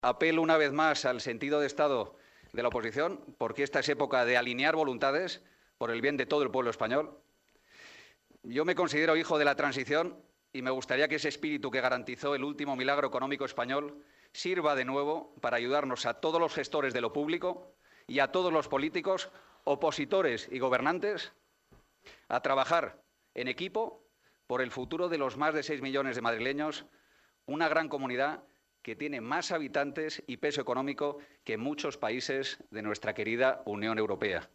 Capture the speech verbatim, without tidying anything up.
Apelo una vez más al sentido de Estado de la oposición, porque esta es época de alinear voluntades por el bien de todo el pueblo español. Yo me considero hijo de la transición y me gustaría que ese espíritu que garantizó el último milagro económico español sirva de nuevo para ayudarnos a todos los gestores de lo público y a todos los políticos, opositores y gobernantes a trabajar en equipo por el futuro de los más de seis millones de madrileños, una gran comunidad que tiene más habitantes y peso económico que muchos países de nuestra querida Unión Europea.